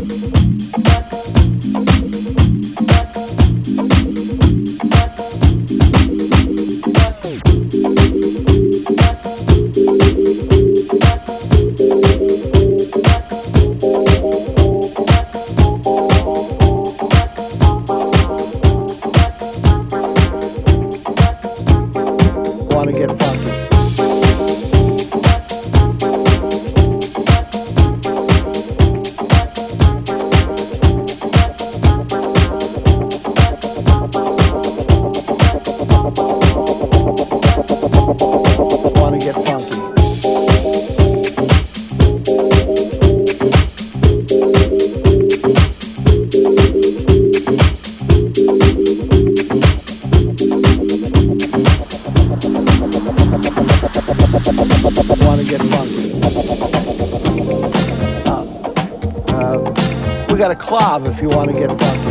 Want to get funky. Want to get funky. Want to get funky. We got a club if you want to get funky.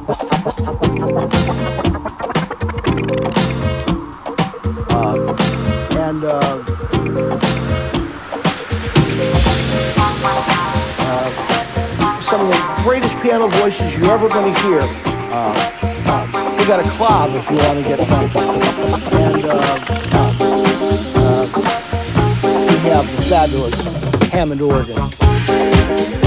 Some of the greatest piano voices you're ever going to hear. We got a club if you want to get funky. And we have the fabulous Hammond organ.